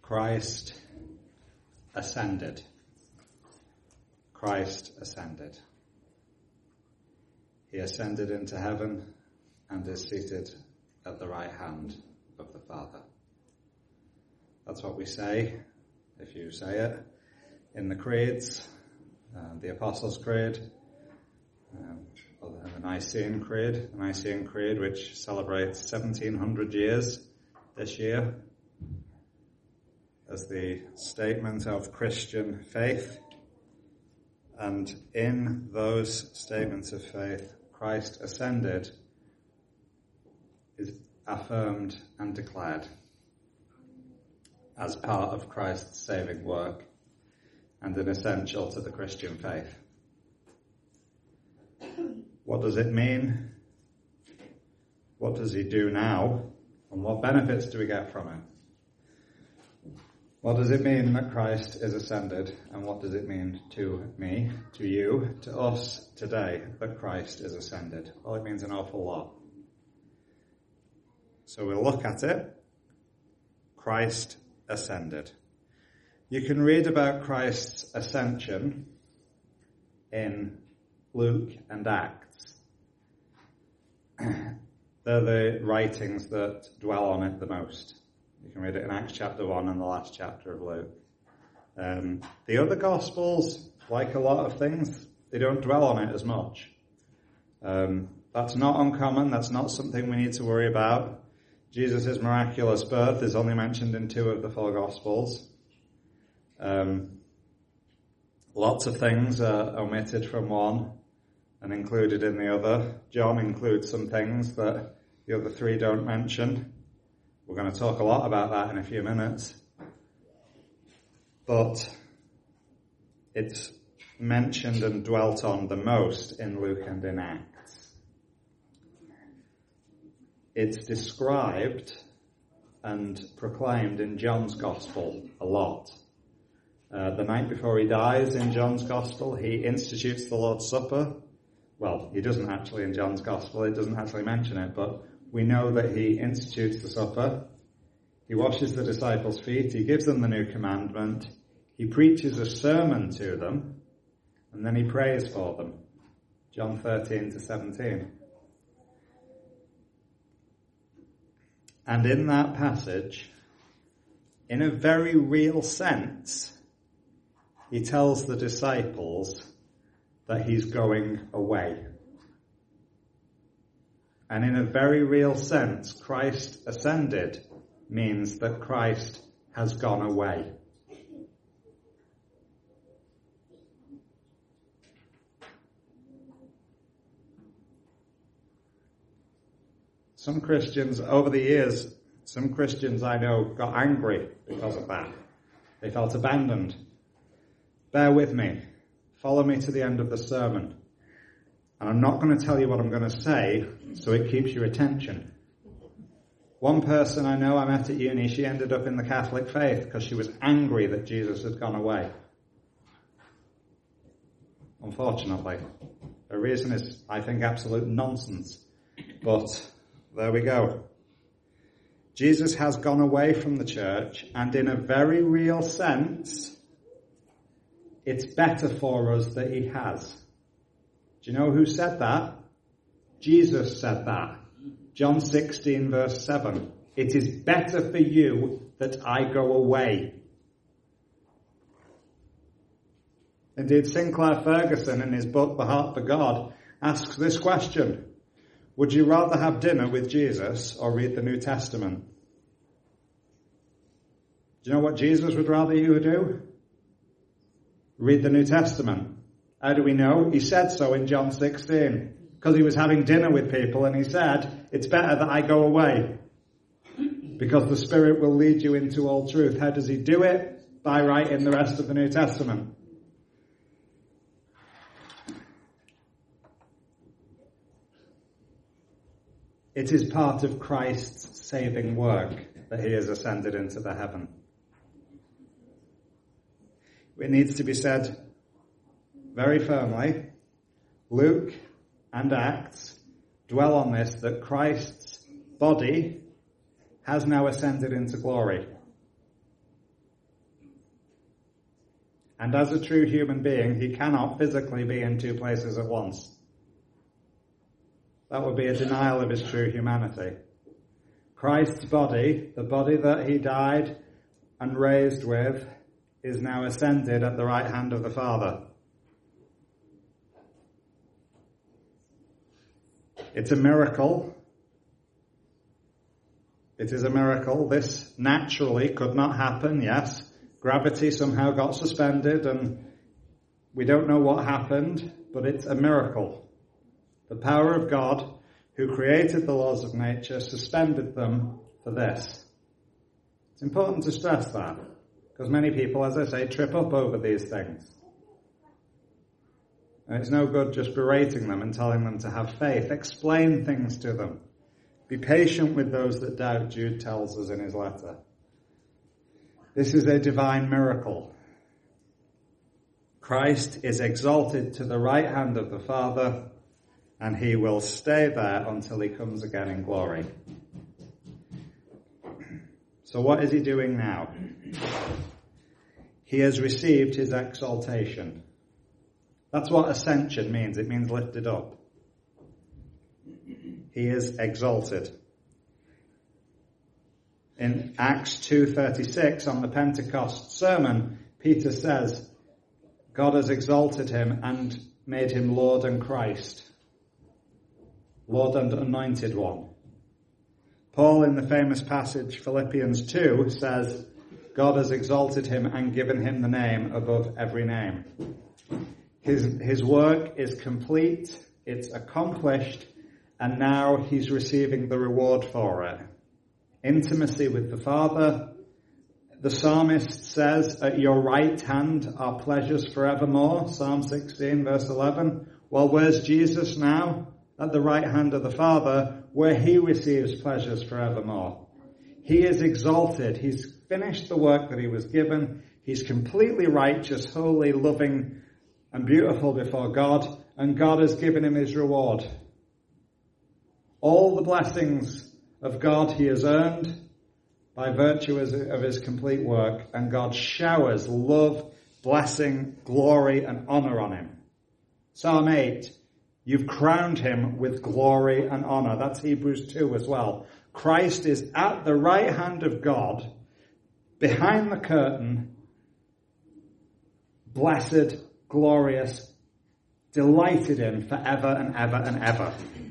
Christ ascended. Christ ascended. He ascended into heaven and is seated at the right hand of the Father. That's what we say, if you say it, in the creeds, the Apostles' Creed, or the Nicene Creed, which celebrates 1700 years this year as the statement of Christian faith. And in those statements of faith, Christ ascended is affirmed and declared as part of Christ's saving work and an essential to the Christian faith. What does it mean? What does he do now? And what benefits do we get from it? What does it mean that Christ is ascended? And what does it mean to me, to you, to us today that Christ is ascended? Well, it means an awful lot. So we'll look at it. Christ ascended. You can read about Christ's ascension in Luke and Acts. They're the writings that dwell on it the most. You can read it in Acts chapter 1 and the last chapter of Luke. The other Gospels, like a lot of things, they don't dwell on it as much. That's not uncommon. That's not something we need to worry about. Jesus' miraculous birth is only mentioned in 2 of the 4 Gospels. Lots of things are omitted from one and included in the other. John includes some things that the other 3 don't mention. We're going to talk a lot about that in a few minutes. But it's mentioned and dwelt on the most in Luke and in Acts. It's described and proclaimed in John's Gospel a lot. The night before he dies in John's Gospel, he institutes the Lord's Supper. Well, he doesn't actually in John's Gospel. It doesn't actually mention it, but we know that he institutes the supper. He washes the disciples' feet. He gives them the new commandment. He preaches a sermon to them, and then he prays for them. John 13 to 17. And in that passage, in a very real sense, he tells the disciples that he's going away. And in a very real sense, Christ ascended means that Christ has gone away. Some Christians, over the years, some Christians I know got angry because of that. They felt abandoned. Bear with me. Follow me to the end of the sermon. And I'm not going to tell you what I'm going to say, so it keeps your attention. One person I know I met at uni, she ended up in the Catholic faith because she was angry that Jesus had gone away. Unfortunately. The reason is, I think, absolute nonsense. But there we go. Jesus has gone away from the church, and in a very real sense, it's better for us that he has. Do you know who said that? Jesus said that. John 16 verse 7. It is better for you that I go away. Indeed, Sinclair Ferguson in his book, The Heart for God, asks this question. Would you rather have dinner with Jesus or read the New Testament? Do you know what Jesus would rather you do? Read the New Testament. How do we know? He said so in John 16. Because he was having dinner with people and he said, it's better that I go away. Because the Spirit will lead you into all truth. How does he do it? By writing the rest of the New Testament. It is part of Christ's saving work that he has ascended into the heaven. It needs to be said very firmly. Luke and Acts dwell on this, that Christ's body has now ascended into glory. And as a true human being, he cannot physically be in two places at once. That would be a denial of his true humanity. Christ's body, the body that he died and raised with, is now ascended at the right hand of the Father. It's a miracle. It is a miracle. This naturally could not happen, yes. Gravity somehow got suspended and we don't know what happened, but it's a miracle. The power of God, who created the laws of nature, suspended them for this. It's important to stress that, because many people, as I say, trip up over these things. And it's no good just berating them and telling them to have faith. Explain things to them. Be patient with those that doubt, Jude tells us in his letter. This is a divine miracle. Christ is exalted to the right hand of the Father, and he will stay there until he comes again in glory. So what is he doing now? He has received his exaltation. That's what ascension means. It means lifted up. He is exalted. In Acts 2:36, on the Pentecost sermon, Peter says, God has exalted him and made him Lord and Christ. Lord and anointed one. Paul, in the famous passage Philippians 2, says, God has exalted him and given him the name above every name. His work is complete, it's accomplished, and now he's receiving the reward for it. Intimacy with the Father. The psalmist says, at your right hand are pleasures forevermore, Psalm 16, verse 11. Well, where's Jesus now? At the right hand of the Father, where he receives pleasures forevermore. He is exalted. He's finished the work that he was given. He's completely righteous, holy, loving, and beautiful before God, and God has given him his reward. All the blessings of God he has earned by virtue of his complete work, and God showers love, blessing, glory, and honor on him. Psalm 8, you've crowned him with glory and honor. That's Hebrews 2 as well. Christ is at the right hand of God, behind the curtain, blessed, glorious, delighted in forever and ever and ever.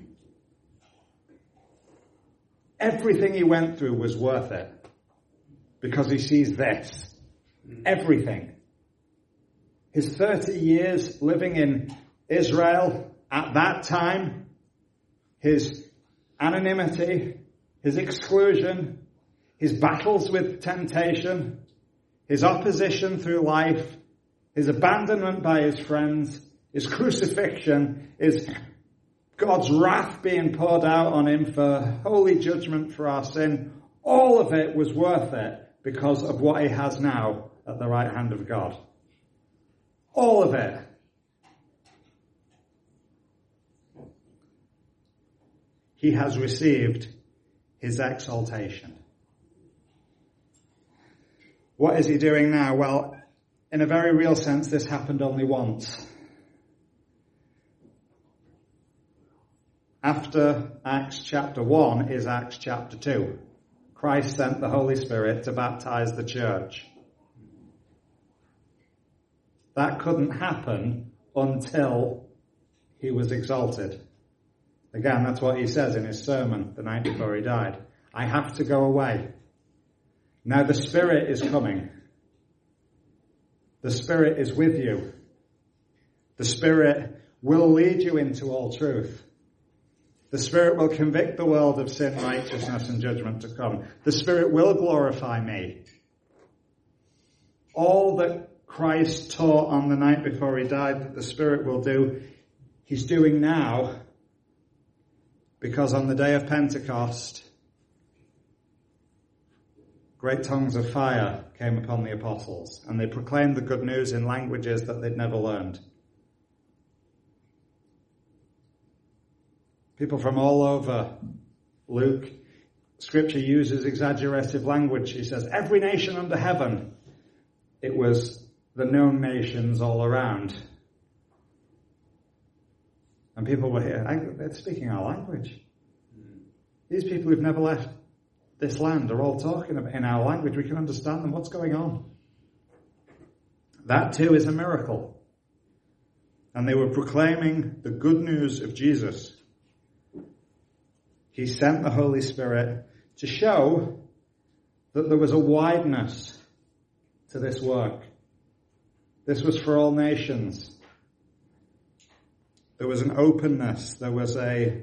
Everything he went through was worth it because he sees this. Everything. His 30 years living in Israel at that time, his anonymity, his exclusion, his battles with temptation, his opposition through life, his abandonment by his friends, his crucifixion, his God's wrath being poured out on him for holy judgment for our sin, all of it was worth it because of what he has now at the right hand of God. All of it. He has received his exaltation. What is he doing now? Well, in a very real sense, this happened only once. After Acts chapter 1 is Acts chapter 2. Christ sent the Holy Spirit to baptize the church. That couldn't happen until he was exalted. Again, that's what he says in his sermon the night before he died. I have to go away. Now the Spirit is coming. The Spirit is with you. The Spirit will lead you into all truth. The Spirit will convict the world of sin, righteousness, and judgment to come. The Spirit will glorify me. All that Christ taught on the night before he died that the Spirit will do, he's doing now, because on the day of Pentecost, great tongues of fire came upon the apostles, and they proclaimed the good news in languages that they'd never learned. People from all over. Luke, Scripture uses exaggerative language. He says, every nation under heaven. It was the known nations all around. And people were here, they're speaking our language. These people who've never left this land are all talking in our language. We can understand them. What's going on? That too is a miracle. And they were proclaiming the good news of Jesus. He sent the Holy Spirit to show that there was a wideness to this work. This was for all nations. There was an openness. There was the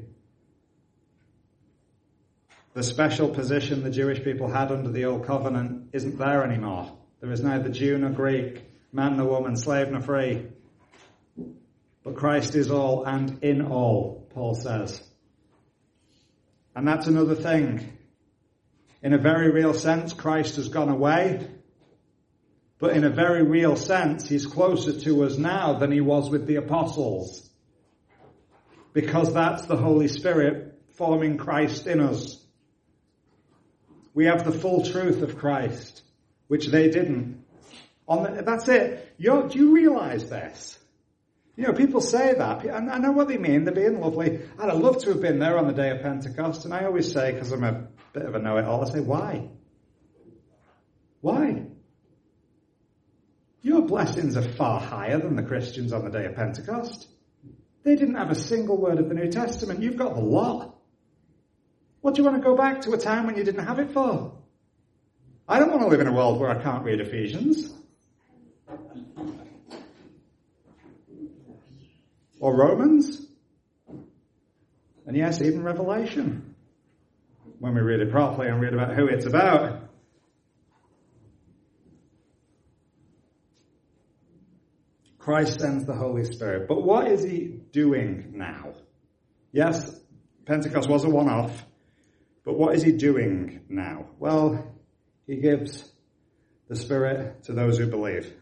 special position the Jewish people had under the Old Covenant isn't there anymore. There is neither Jew nor Greek, man nor woman, slave nor free. But Christ is all and in all, Paul says. And that's another thing. In a very real sense, Christ has gone away. But in a very real sense, he's closer to us now than he was with the apostles. Because that's the Holy Spirit forming Christ in us. We have the full truth of Christ, which they didn't. That's it. Do you realize this? You know, people say that, and I know what they mean. They're being lovely. I'd have loved to have been there on the day of Pentecost. And I always say, because I'm a bit of a know-it-all, I say, why? Why? Your blessings are far higher than the Christians on the day of Pentecost. They didn't have a single word of the New Testament. You've got the lot. What do you want to go back to a time when you didn't have it for? I don't want to live in a world where I can't read Ephesians. Or Romans. And yes, even Revelation. When we read it properly and read about who it's about. Christ sends the Holy Spirit. But what is he doing now? Yes, Pentecost was a one-off. But what is he doing now? Well, he gives the Spirit to those who believe.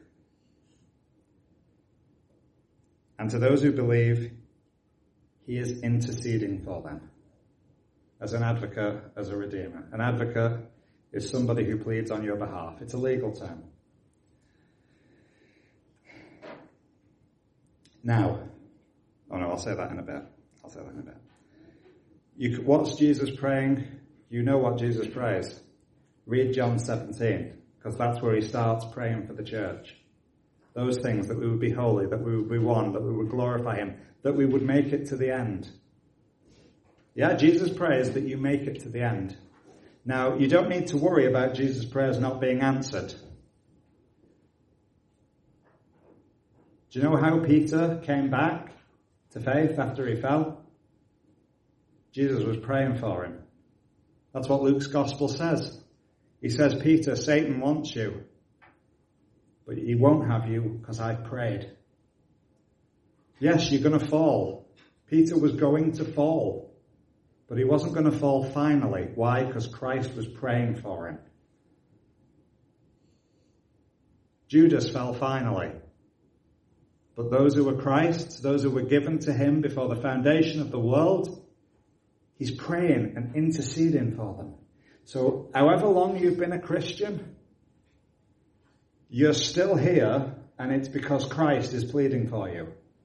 And to those who believe, he is interceding for them. As an advocate, as a redeemer. An advocate is somebody who pleads on your behalf. It's a legal term. Now, I'll say that in a bit. What's Jesus praying? You know what Jesus prays. Read John 17, because that's where he starts praying for the church. Those things, that we would be holy, that we would be one, that we would glorify him, that we would make it to the end. Yeah, Jesus prays that you make it to the end. Now, you don't need to worry about Jesus' prayers not being answered. Do you know how Peter came back to faith after he fell? Jesus was praying for him. That's what Luke's gospel says. He says, Peter, Satan wants you, but he won't have you because I've prayed. Yes, you're going to fall. Peter was going to fall, but he wasn't going to fall finally. Why? Because Christ was praying for him. Judas fell finally. But those who were Christ's, those who were given to him before the foundation of the world, he's praying and interceding for them. So however long you've been a Christian, you're still here, and it's because Christ is pleading for you.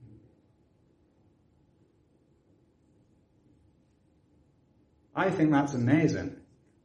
I think that's amazing.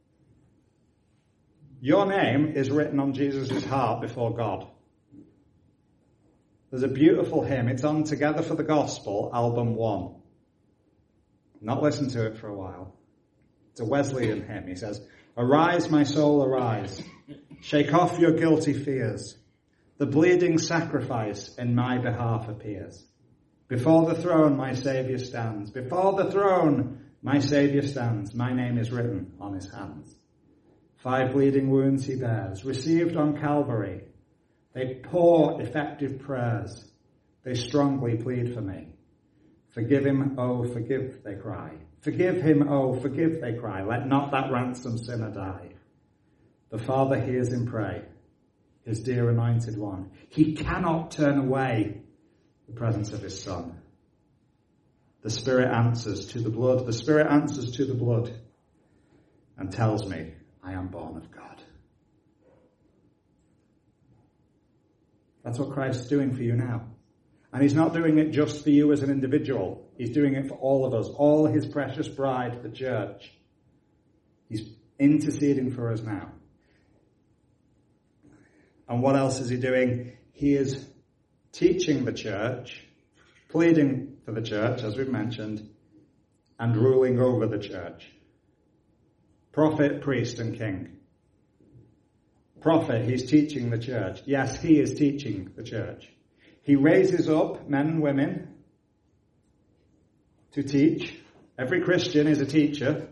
Your name is written on Jesus' heart before God. There's a beautiful hymn. It's on Together for the Gospel, album 1. Not listened to it for a while. It's a Wesleyan hymn. He says, "Arise, my soul, arise. Shake off your guilty fears. The bleeding sacrifice in my behalf appears. Before the throne my Saviour stands. Before the throne my Saviour stands. My name is written on his hands. 5 bleeding wounds he bears, received on Calvary. They pour effective prayers. They strongly plead for me. Forgive him, oh, forgive, they cry. Forgive him, oh, forgive, they cry. Let not that ransomed sinner die. The Father hears him pray, his dear anointed one. He cannot turn away the presence of his Son. The Spirit answers to the blood. The Spirit answers to the blood and tells me I am born of God." That's what Christ is doing for you now. And he's not doing it just for you as an individual. He's doing it for all of us, all his precious bride, the church. He's interceding for us now. And what else is he doing? He is teaching the church, pleading for the church, as we've mentioned, and ruling over the church. Prophet, priest, and king. Prophet, he's teaching the church. Yes, he is teaching the church. He raises up men and women to teach. Every Christian is a teacher.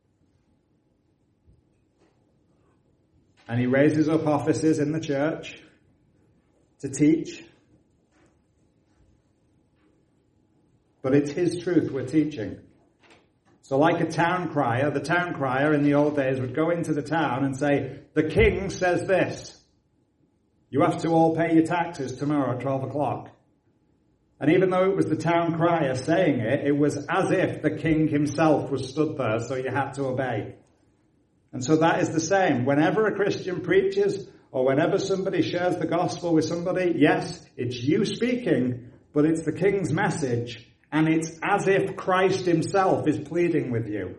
And he raises up officers in the church to teach. But it's his truth we're teaching. So like a town crier, the town crier in the old days would go into the town and say, the king says this. You have to all pay your taxes tomorrow at 12 o'clock. And even though it was the town crier saying it, it was as if the king himself was stood there, so you had to obey. And so that is the same. Whenever a Christian preaches, or whenever somebody shares the gospel with somebody, yes, it's you speaking, but it's the king's message, and it's as if Christ himself is pleading with you.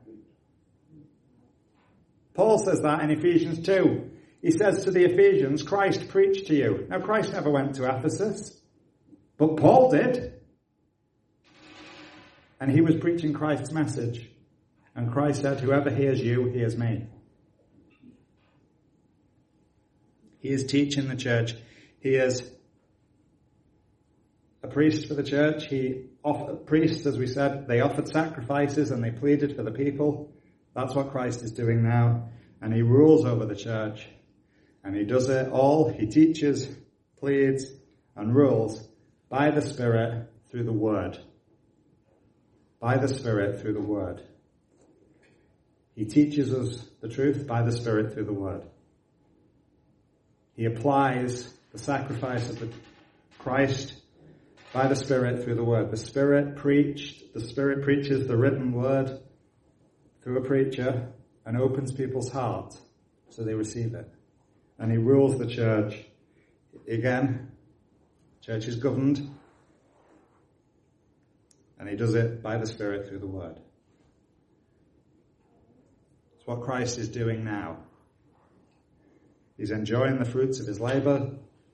Paul says that in Ephesians 2. He says to the Ephesians, Christ preached to you. Now, Christ never went to Ephesus, but Paul did. And he was preaching Christ's message. And Christ said, whoever hears you, hears me. He is teaching the church. He is a priest for the church. Priests, as we said, they offered sacrifices and they pleaded for the people. That's what Christ is doing now. And he rules over the church. And he does it all. He teaches, pleads, and rules by the Spirit through the Word. By the Spirit through the Word. He teaches us the truth by the Spirit through the Word. He applies the sacrifice of Christ by the Spirit through the Word. The Spirit preaches the written Word through a preacher and opens people's hearts so they receive it. And he rules the church. Again, the church is governed. And he does it by the Spirit through the Word. It's what Christ is doing now. He's enjoying the fruits of his labor.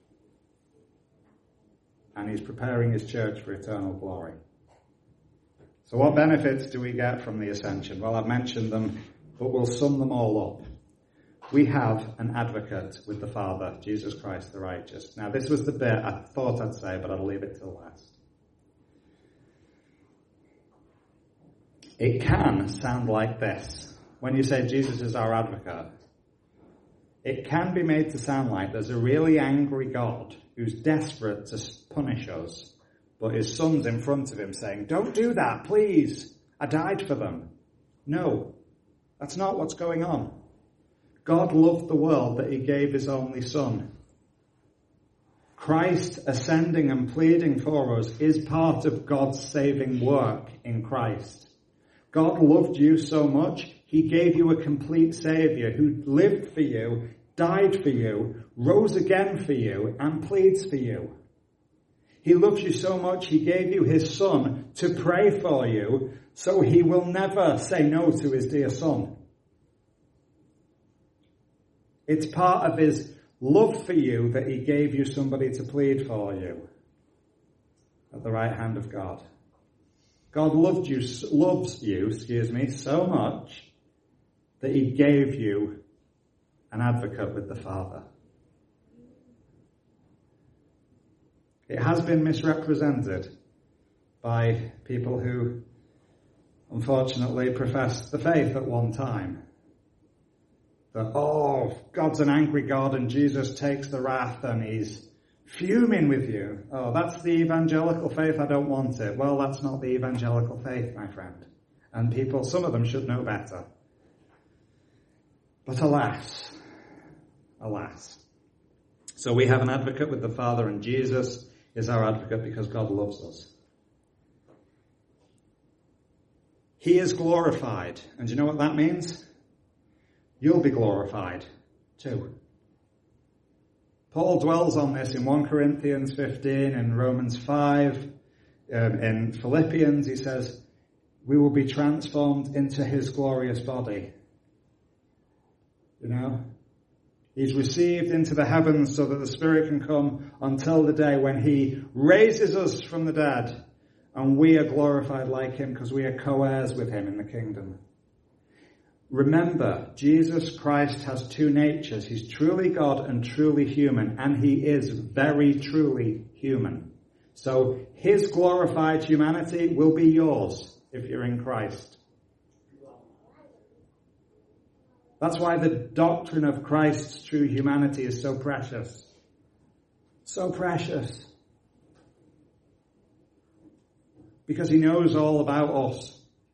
And he's preparing his church for eternal glory. So what benefits do we get from the ascension? Well, I've mentioned them, but we'll sum them all up. We have an advocate with the Father, Jesus Christ the righteous. Now, this was the bit I thought I'd say, but I'll leave it till last. It can sound like this. When you say Jesus is our advocate, it can be made to sound like there's a really angry God who's desperate to punish us, but his son's in front of him saying, don't do that, please. I died for them. No, that's not what's going on. God loved the world that he gave his only son. Christ ascending and pleading for us is part of God's saving work in Christ. God loved you so much, he gave you a complete Saviour who lived for you, died for you, rose again for you, and pleads for you. He loves you so much, he gave you his Son to pray for you, so he will never say no to his dear Son. It's part of his love for you that he gave you somebody to plead for you at the right hand of God. God loves you so much that he gave you an advocate with the Father. It has been misrepresented by people who unfortunately professed the faith at one time. That, God's an angry God and Jesus takes the wrath and he's fuming with you. Oh, that's the evangelical faith, I don't want it. Well, that's not the evangelical faith, my friend. And people, some of them should know better. But alas. So we have an advocate with the Father, and Jesus is our advocate because God loves us. He is glorified. And do you know what that means? You'll be glorified too. Paul dwells on this in 1 Corinthians 15, in Romans 5, in Philippians. He says, we will be transformed into his glorious body. You know? He's received into the heavens so that the Spirit can come until the day when he raises us from the dead and we are glorified like him because we are co-heirs with him in the kingdom. Remember, Jesus Christ has two natures. He's truly God and truly human, and he is very truly human. So his glorified humanity will be yours if you're in Christ. That's why the doctrine of Christ's true humanity is so precious. So precious. Because he knows all about us.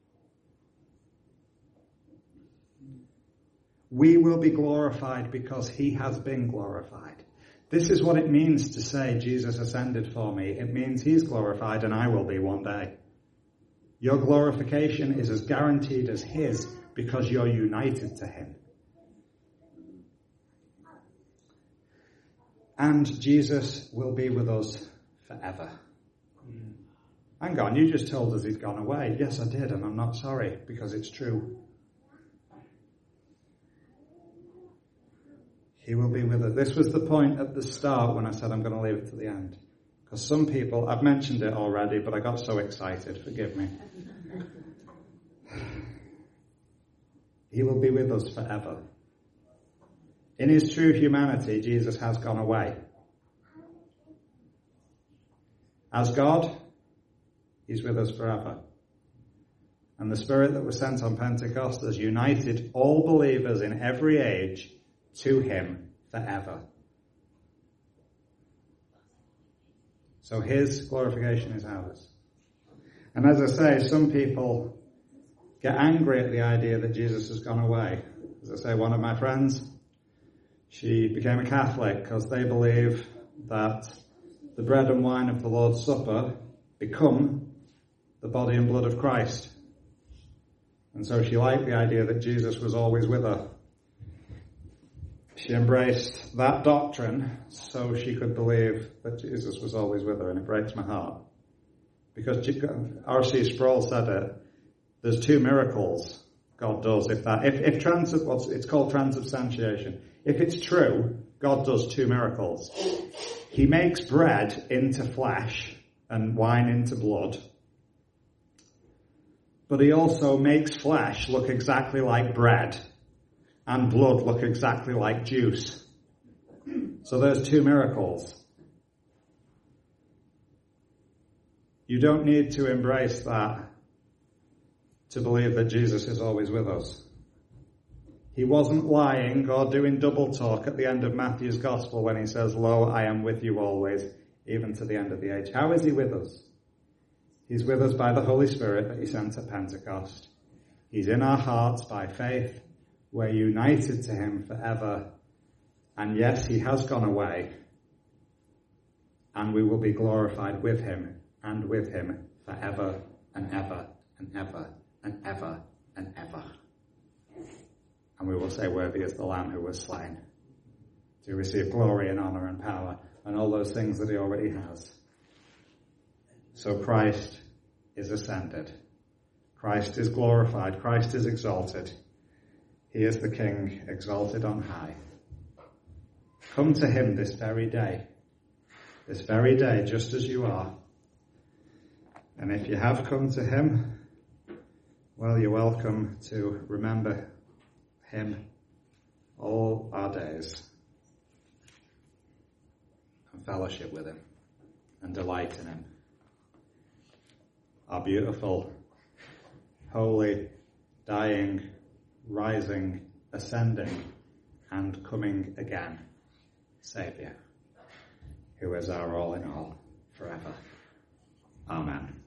We will be glorified because he has been glorified. This is what it means to say, Jesus ascended for me. It means he's glorified and I will be one day. Your glorification is as guaranteed as his because you're united to him. And Jesus will be with us forever. Hang on, you just told us he'd gone away. Yes, I did, and I'm not sorry because it's true. He will be with us. This was the point at the start when I said I'm going to leave it to the end. Because some people, I've mentioned it already, but I got so excited. Forgive me. He will be with us forever. In his true humanity, Jesus has gone away. As God, he's with us forever. And the Spirit that was sent on Pentecost has united all believers in every age to him forever. So his glorification is ours. And as I say, some people get angry at the idea that Jesus has gone away. As I say, one of my friends, she became a Catholic because they believe that the bread and wine of the Lord's Supper become the body and blood of Christ. And so she liked the idea that Jesus was always with her. She embraced that doctrine so she could believe that Jesus was always with her, and it breaks my heart. Because R.C. Sproul said it, there's two miracles God does it's called transubstantiation. If it's true, God does two miracles. He makes bread into flesh and wine into blood. But he also makes flesh look exactly like bread and blood look exactly like juice. So there's two miracles. You don't need to embrace that to believe that Jesus is always with us. He wasn't lying or doing double talk at the end of Matthew's Gospel when he says, "Lo, I am with you always, even to the end of the age." How is he with us? He's with us by the Holy Spirit that he sent at Pentecost. He's in our hearts by faith. We're united to him forever. And yes, he has gone away. And we will be glorified with him and with him forever and ever and ever and ever and ever. And we will say, worthy is the Lamb who was slain to receive glory and honor and power and all those things that he already has. So Christ is ascended. Christ is glorified. Christ is exalted. He is the King exalted on high. Come to him this very day, just as you are. And if you have come to him, well, you're welcome to remember him all our days and fellowship with him and delight in him. Our beautiful, holy, dying, rising, ascending, and coming again Saviour, who is our all in all forever. Amen.